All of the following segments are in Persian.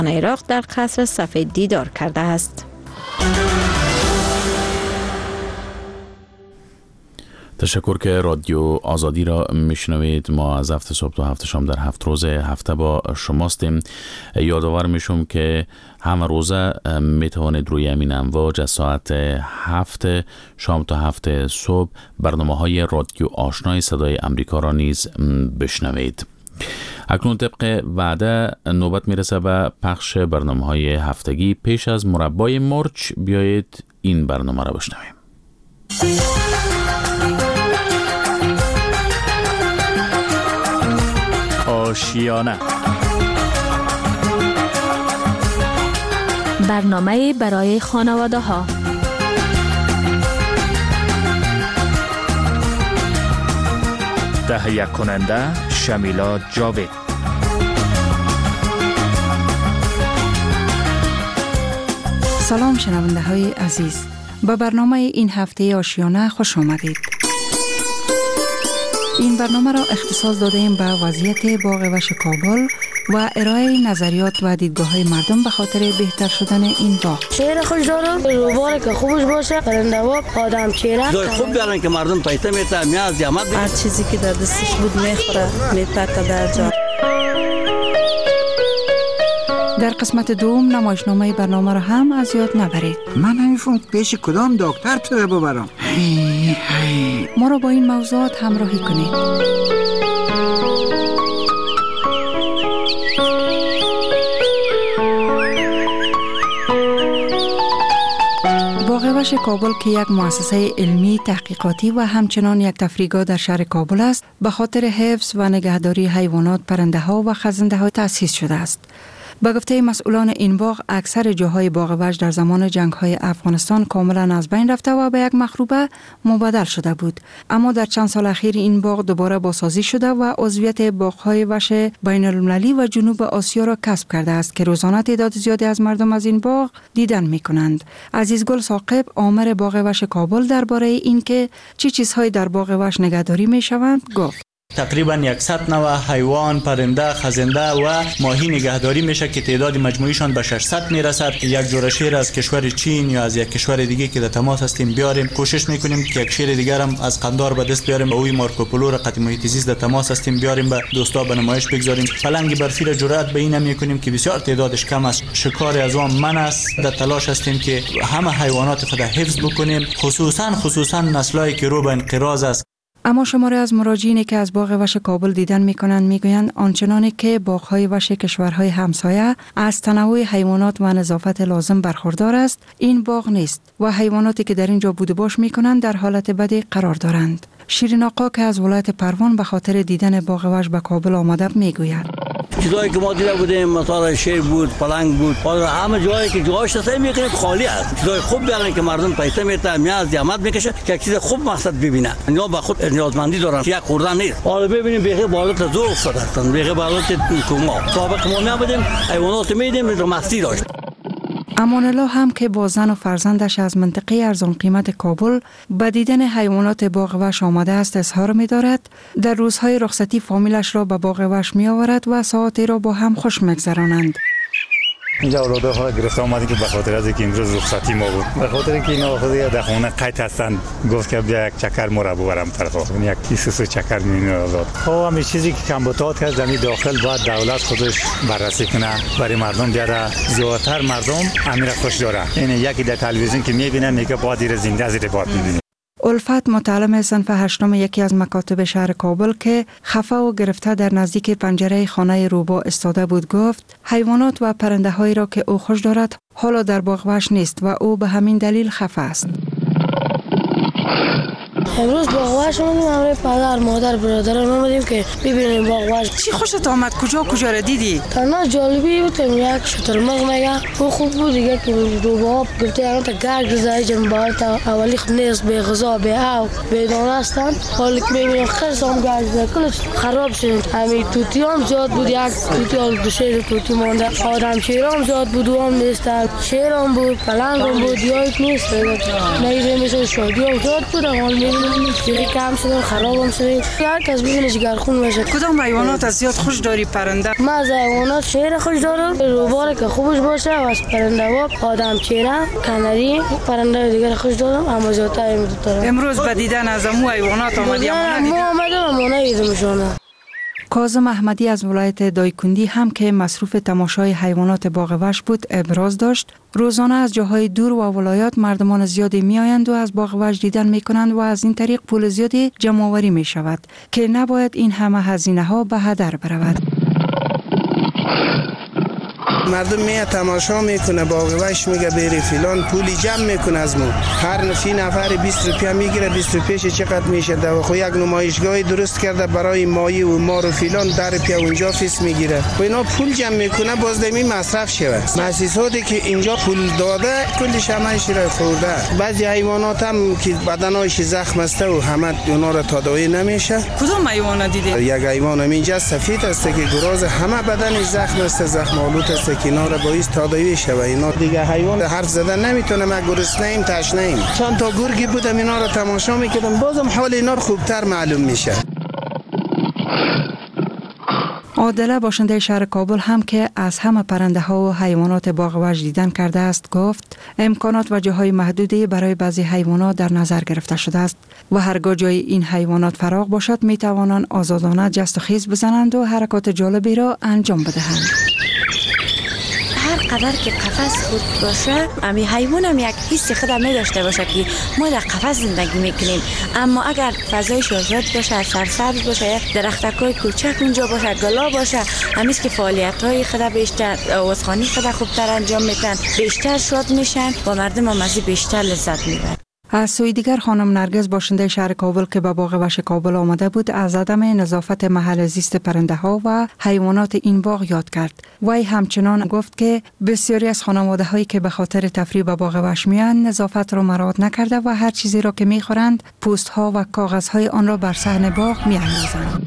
عراق در قصر سفید دیدار کرده است. تشکر که رادیو آزادی را میشنوید. ما از 7 صبح تا 7 شام در 7 روز هفته با شماستیم. یادآور میشم که همه روزه میتوانید روی امین امواج از ساعت 7 شام تا 7 صبح برنامه های رادیو آشنای صدای امریکا را نیز بشنوید. اکنون طبق وعده نوبت میرسه به پخش برنامه های هفتگی. پیش از مربای مرچ بیایید این برنامه را بشنویم. آشیانه، برنامه برای خانواده ها. تهیه کننده شمیلا جاوید. سلام شنونده های عزیز، به برنامه این هفته آشیانه خوش آمدید. این برنامه را اختصاص داده ایم به وضعیت باغ وش کابل و ارائه نظریات و دیدگاه‌های مردم به خاطر بهتر شدن این باغ. شهر خوش دارم، روباره که خوبش باشه، پرنده‌ها، آدم چهره. جای خوب دارن که مردم پایته میته، میاد زحمت هر چیزی که در دستش بود میخوره، میپرته در جا. در قسمت دوم نمایشنامه برنامه را هم از یاد نبرید. من نمیفهم پیش کدام دکتر تو رو ببرم. ما را با این موضوعات همراهی کنید. باغ وش کابل که یک مؤسسه علمی تحقیقاتی و همچنان یک تفریحگاه در شهر کابل است، به خاطر حفظ و نگهداری حیوانات، پرنده‌ها و خزنده‌ها تأسیس شده است. به گفته مسئولان این باغ، اکثر جاهای باغ وش در زمان جنگ‌های افغانستان کاملا از بین رفته و به یک مخروبه مبدل شده بود. اما در چند سال اخیر این باغ دوباره بازسازی شده و عضویت باغ‌های وش بین‌المللی و جنوب آسیا را کسب کرده است که روزانه تعداد زیادی از مردم از این باغ دیدن می‌کنند. عزیزگل ثاقب، آمر باغ وش کابل، درباره اینکه چه چیزهایی در باغ وش نگهداری می‌شوند گفت: تقریبا 100 نوع حیوان، پرنده، خزنده و ماهی نگهداری میشه که تعداد مجموعیشان به 600 میرسد. یک جوره شیر از کشور چین یا از یک کشور دیگه که در تماس هستیم بیاریم. کوشش میکنیم که یک شیر دیگر هم از قندار به دست بیاریم. اوی مارکوپولو رقت محیط زیست در تماس هستیم بیاریم به دوستا به نمایش بگذاریم. پلنگ برفی را جرأت به این میکنیم که بسیار تعدادش کم است. شکار از آن من است. در تلاش هستیم که همه حیوانات خود حفظ بکنیم، خصوصا نسلایی که رو به انقراض است. اما شماری از مراجعینی که از باغ وش کابل دیدن میکنند میگویند آنچنانی که باغ‌های وش کشورهای همسایه از تنوع حیوانات و نظافت لازم برخوردار است، این باغ نیست و حیواناتی که در اینجا بود و باش میکنند در حالت بدی قرار دارند. شیرین آقا که از ولایت پروان به خاطر دیدن باغ وش به کابل آمده میگوید: چیزایی که ما دیده بودیم مثلا شیر بود، پلنگ بود، همه جایی که جاش هست میکنه خالی است. چیزای خوب دارن که مردم پایته میته، میاد زحمت میکشه که چیز خوب مقصد ببینه. اینا به خود نیازمندی دارن، یک خوردن نیست. حالا ببینیم بخیر بالات زور افتادن، بخیر بالات کوما. سابق ما میابودیم حیوانات میدیم رو مستی داشت. امان الله هم که با زن و فرزندش از منطقه ارزان قیمت کابل به دیدن حیوانات باغ وش آمده است اظهار می دارد در روزهای رخصتی فامیلش را به باغ وش می آورد و ساعتی را با هم خوش می‌گذرانند. اینجا اولادها را گرفته آمدیم که به خاطر از اینکه امروز رخصتی ما بود، به خاطر اینکه اینا خود در خونه قید هستند، گفت که بیا یک چکر ما را ببرم طرفا، یک کیسه چکر می‌بینه آزاد. خب همین چیزی که کمبودات هست زمین داخل باید دولت خودش بررسی کنه، برای مردم بیاره. زیادتر مردم امیر خوش داره. این یکی در تلویزیون که می‌بینن میگه بادیر زنده از باد می‌بینه. الفت متعلم صنف هشتم یکی از مکاتب شهر کابل که خفه و گرفته در نزدیک پنجره خانه روبا استاده بود گفت حیوانات و پرنده هایی را که او خوش دارد حالا در باغ وش نیست و او به همین دلیل خفه است. امروز باغ وش اومدیم، همراه پدر مادر برادران اومدیم که ببینیم باغ وش. چی خوشت آمد؟ کجا را دیدی؟ تنها جالبی بود یک شترمرغ میگه او خوب بود دیگه که روباب گفته یعنی تا گرگ زایی جنبال تا اولی خب نیست به غذا به آب به دانه هستند. حالا که میبینیم خیلی هم گرگ زایی کلش خراب شد. همین توتی هم زیاد بود، یک توتی حال دو شیر توتی مانده. آدم شیر هم زیاد بود و هم نیستن. شیر هم بود، پلنگ هم بود، یایت نیست. میگه مثل شادی هم زیاد بود، حال میبینم دیگه کم شده خراب هم شده. هر کس ببینه جگرخون میشه. کدام حیوانات از زیاد خوش داری پرنده؟ من از حیوانات شیر خوش دارم. روباره که خوبش باشه و از پرنده و آدم چیره کانری پرنده دیگر خوش دارم. اما زیادتر میدونم. امروز به دیدن از امو حیوانات آمدی اما ندیدم. کاظم احمدی از ولایت دایکندی هم که مصروف تماشای حیوانات باغ وحش بود ابراز داشت روزانه از جاهای دور و ولایات مردمان زیادی می آیند و از باغ وحش دیدن می کنند و از این طریق پول زیادی جمع آوری می شود که نباید این همه هزینه ها به هدر برود. مردم میاد تماشا میکنه باغ وحش میگه بری فلان پولی جمع میکنه از ما هر نفر 20 روپیه میگیره 20 روپیش چقدر میشه و خو یک نمایشگاهی درست کرده برای ماهی و مار و فلان 10 روپیه اونجا فیس میگیره و اینا پول جمع میکنه باز دمی مصرف شود مؤسساتی که اینجا پول داده کلش همش را خورده بعضی حیوانات هم که بدنایش زخم است و همه اونا را تداوی نمیشه. کدوم حیوان دیدی؟ یک حیوان اینجا سفید است که گراز همه بدنش زخم است زخم آلود است که اینا را باعث تداوی شود. اینا دیگه حیوان حرف زدن نمیتونه ما گرسنه‌ایم تشنه‌ایم. چند تا گرگی بودم اینا را تماشا میکردم بازم حال اینا خوبتر معلوم میشه. عادله باشنده شهر کابل هم که از همه پرنده ها و حیوانات باغ وحش دیدن کرده است گفت امکانات و جاهای محدودی برای بعضی حیوانات در نظر گرفته شده است و هرگاه جای این حیوانات فراغ باشد می توانند آزادانه جست و خیز بزنند و حرکات جالبی را انجام بدهند. هر قدر که قفس خود باشه امی حیوان هم یک حس خود می داشته باشه که ما در قفس زندگی میکنیم اما اگر فضایش آزاد باشه سرسبز باشه درختکای کوچک اونجا باشه گلا باشه همیست که فعالیت های خود بیشتر آوازخوانی خود خوبتر انجام میتن بیشتر شاد میشن و مردم هم از بیشتر لذت میبرن. از سوی دیگر خانم نرگس باشنده شهر کابل که به باغ وحش کابل آمده بود از عدم نظافت محل زیست پرنده ها و حیوانات این باغ یاد کرد. وی همچنان گفت که بسیاری از خانواده هایی که به خاطر تفریح به باغ وحش میان نظافت را مراعات نکرده و هر چیزی را که میخورند پوست ها و کاغذ های آن را بر صحن باغ میاندازند.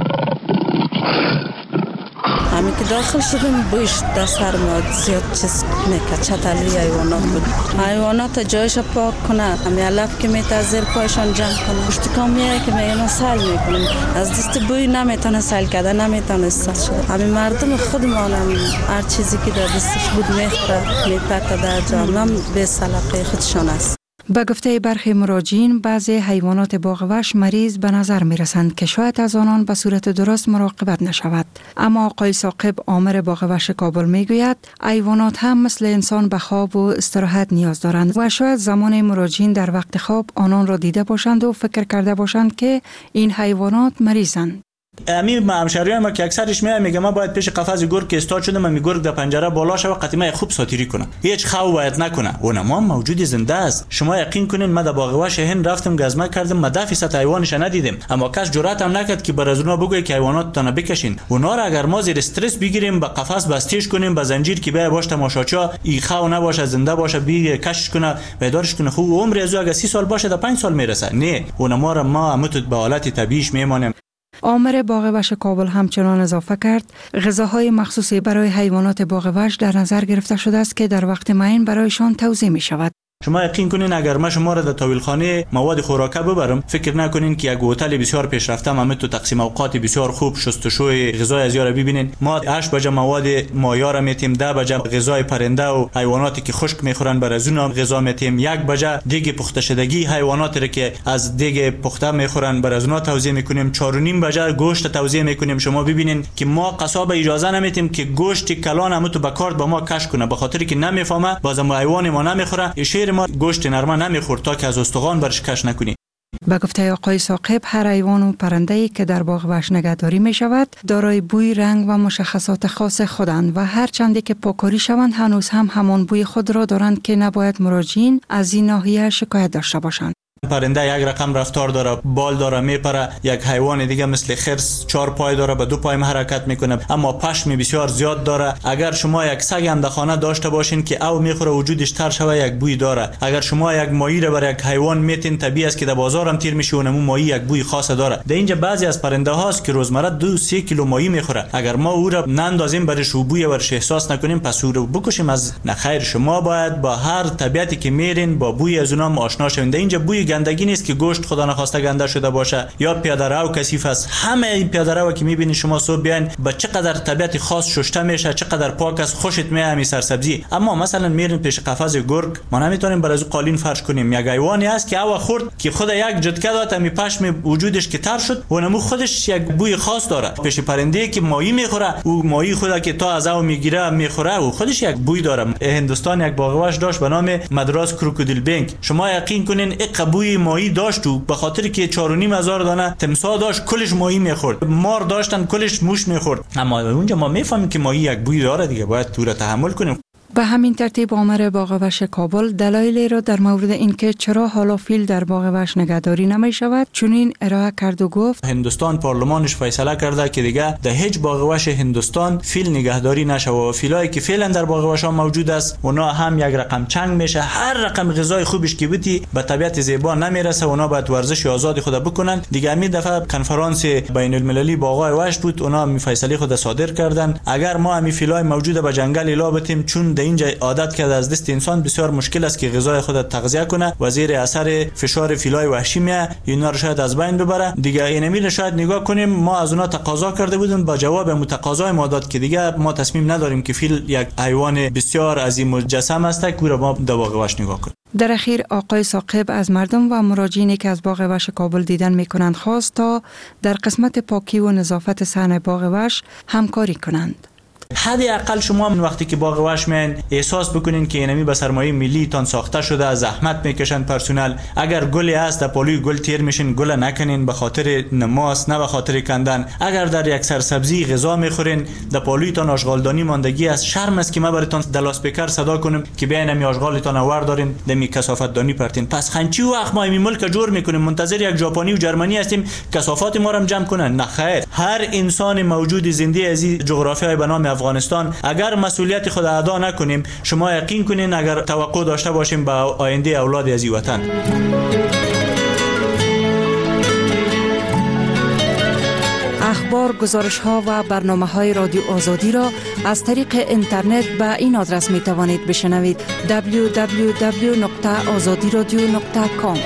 همین که داخل شدیم بویش در سر ما زیاد چیز میکرد چتلی حیوانات بود حیوانات جایش پاک کنه همین علف که میتونه زیر پایشان جمع کنه پشتکان میاره که میگن سل میکنیم از دست بوی نمیتونه سل کرده نمیتونه استاد شده همین مردم خودمان هم هر چیزی که در دستش بود میخوره میپکه در جامعه به سلیقه خودشان است. به گفته برخی مراجعین بعضی حیوانات باغ وحش مریض به نظر می رسند که شاید از آنان به صورت درست مراقبت نشود. اما آقای ثاقب آمر باغ وحش کابل می گوید حیوانات هم مثل انسان به خواب و استراحت نیاز دارند و شاید زمان مراجعین در وقت خواب آنان را دیده باشند و فکر کرده باشند که این حیوانات مریضند. همین همشهریان ما که اکثرش میگه ما باید پیش قفس گرگ که استاد شده من گرگ در پنجره بالا شو قطمه خوب ساتیری کنه هیچ خواب باید نکنه اون ما موجود زنده است. شما یقین کنین ما در باغ وحش هند رفتم گزمه کردم ما 10% حیوانش ندیدیم اما کس جرأت هم نکرد که بر از اونها بگه که حیوانات تنه بکشین. اونا را اگر ما زیر استرس بگیریم به قفس بستیش کنیم به زنجیر که بیا باش تماشاچا ای خو نباشه زنده باشه بی کشش کنه بیدارش کنه خوب عمر از اگر 30 سال باشه تا 5 سال میرسه نه اون ما را ما متد به حالت طبیعیش میمانیم. آمر باغ وحش کابل همچنان اضافه کرد غذاهای مخصوصی برای حیوانات باغ وحش در نظر گرفته شده است که در وقت معین برایشان توزیع می شود. شما یقین کنین اگر ما شما را در طویلخانه مواد خوراکه ببرم فکر نکنین که یک هتل بسیار پیشرفته همه تو تقسیم اوقات بسیار خوب شستشوی غذای از یارا ببینین ما 8 بجه مواد مایع را میتیم 10 بجه غذای پرنده و حیواناتی که خشک میخورن بر از اونها غذا میتیم 1 بجه دیگ پخته شدگی حیواناتی را که از دیگ پخته میخورن بر از اونها توزیع میکنیم 4.5 بجه گوشت توزیع میکنیم. شما ببینین که ما قصاب اجازه نمیتیم که گوشت کلان هم تو بکارد با ما کش کنه به خاطر که نمیفهمه بازم حیوان ما نمیخوره شیر ما گوشت نرمه نمیخورد تا که از استخوان برش کش نکنی. به گفته آقای ثاقب هر حیوان و پرنده‌ای که در باغ وحش نگهداری می شود دارای بوی رنگ و مشخصات خاص خودند و هر چندی که پاکاری شوند هنوز هم همان بوی خود را دارند که نباید مراجعین از این ناحیه شکایت داشته باشند. پرنده یک رقم رفتار داره بال داره میپره یک حیوان دیگه مثل خرس 4 پای داره به 2 پای حرکت میکنه اما پشم بسیار زیاد داره. اگر شما یک سگ اندخانه داشته باشین که او میخوره وجودش تر شوه یک بوی داره. اگر شما یک ماهی را بر یک حیوان میتین طبیعی است که در بازار هم تیر میشه اونم ماهی یک بوی خاص داره. در اینجا بعضی از پرنده هاست که روزمره 2-3 کیلو ماهی میخوره اگر ما او را نندازیم برش بوی برش احساس نکنیم پس او رو بکشیم از نخیر. شما باید با هر طبیعتی که میرین با بوی از اونها آشنا شوین. در اینجا بوی گندگی نیست که گوشت خدا نخواسته گنده شده باشه یا پیاده رو کثیف است. همه این پیاده رو که میبینید شما صبح بیاین با چقدر طبیعت خاص شسته میشه، چقدر پاک است، خوشت میاد همین سرسبزی. اما مثلا میرین پیش قفس گرگ، ما نمیتونیم برای قالین فرش کنیم. یک حیوانی است که او خورد که خود یک جدکه داد می پشم وجودش که تر شد و نمو خودش یک بوی خاص داره. پیش پرنده که ماهی میخوره، او ماهی خدا که تا از او میگیره میخوره و خودش یک بوی داره. هندوستان یک باغوش داشت به نام مدراس کروکودیل بینک. شما یقین کنین این بوی ماهی داشت و به خاطر که 4,500 دانه تمساح داشت کلش ماهی میخورد، مار داشتن کلش موش میخورد. اما اونجا ما میفهمیم که ماهی یک بوی داره دیگه، باید تو را تحمل کنیم. به همین ترتیب آمر باغ وحش کابل دلایلی را در مورد اینکه چرا حالا فیل در باغ وحش نگهداری نمی شود چنین ارائه کرد و گفت هندوستان پارلمانش فیصله کرده که دیگه در هیچ باغ وحش هندوستان فیل نگهداری نشه و فیلایی که فعلا در باغ وحش موجود است اونا هم یک رقم چنگ میشه، هر رقم غذای خوبش که بودی به طبیعت زیبا نمیرسه، اونا باید ورزش آزاد خود بکنن دیگه. همین دفعه کنفرانس بین المللی باغ وحش بود، اونا می فیصله خود صادر کردن اگر ما همین فیلای موجوده به جنگل الا بتیم، چون اینجا عادت کرده از دست انسان بسیار مشکل است که غذای خود تغذیه کنه و زیر اثر فشار فیلای وحشی میه اینا رو شاید از بین ببره دیگه. اینمی شاید نگاه کنیم ما از اونا تقاضا کرده بودیم، با جواب متقاضای ما داد که دیگه ما تصمیم نداریم که فیل یک حیوان بسیار عظیم الجسم است که ما در باغ وحش نگاه کنیم. در اخیر آقای ثاقب از مردم و مراجعینی که از باغ وحش کابل دیدن میکنند خواست تا در قسمت پاکی و نظافت صحن باغ وحش همکاری کنند. حداقل شما من وقتی که باغ وحش میان احساس بکنین که اینمی به سرمایه ملی تان ساخته شده، زحمت میکشن پرسنل. اگر گلی هست در پالوی گل تیر میشین، گل نکنین به خاطر نماست نه به خاطر کندن. اگر در یک سرسبزی غذا میخورین در پالوی تان آشغالدانی ماندگی است، شرم است که ما براتون در اسپیکر صدا کنم که بیاین می آشغالتان آوردارین دمی کثافت دانی پرتین. پس خنچی وقت ما این ملک جور میکنیم منتظر یک ژاپنی و جرمنی هستیم کثافات ما رو جمع کنن؟ نه خیر. هر انسان موجود زنده از این جغرافیای به نام افغانستان اگر مسئولیت خود ادا نکنیم، شما یقین کنین اگر توقع داشته باشیم به آینده اولاد از این وطن. اخبار، گزارش‌ها و برنامه‌های رادیو آزادی را از طریق اینترنت به این آدرس می‌توانید بشنوید: www.azadiradio.com.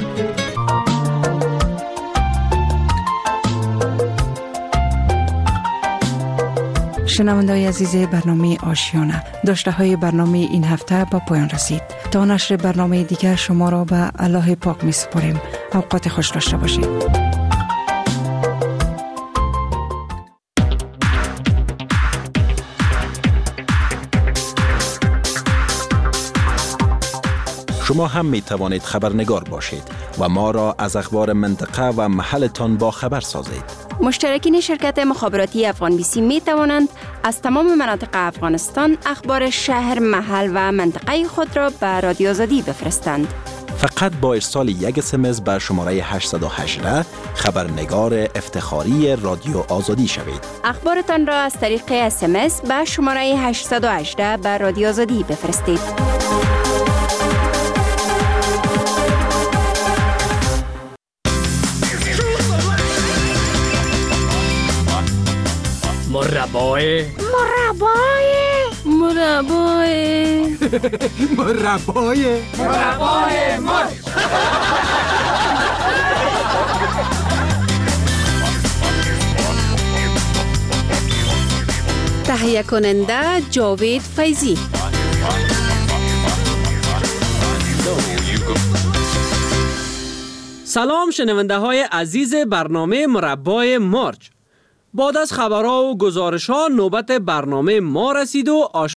شنونده‌های عزیز برنامه آشیانه، داشته‌های برنامه این هفته با پایان رسید. تا نشر برنامه دیگر شما را به الله پاک می‌سپاریم. اوقات خوش داشته باشید. شما هم می توانید خبرنگار باشید و ما را از اخبار منطقه و محلتان با خبر سازید. مشترکین شرکت مخابراتی افغان بیسی می توانند از تمام مناطق افغانستان اخبار شهر، محل و منطقه خود را به رادیو آزادی بفرستند. فقط با ارسال یک SMS به شماره 818 خبرنگار افتخاری رادیو آزادی شوید. اخبارتان را از طریق SMS به شماره 818 به رادیو آزادی بفرستید. مربای مرغ. تهیه کننده جاوید فیضی. سلام شنونده های عزیز برنامه مربای مارچ. بعد از خبرها و گزارش‌ها نوبت برنامه ما رسید و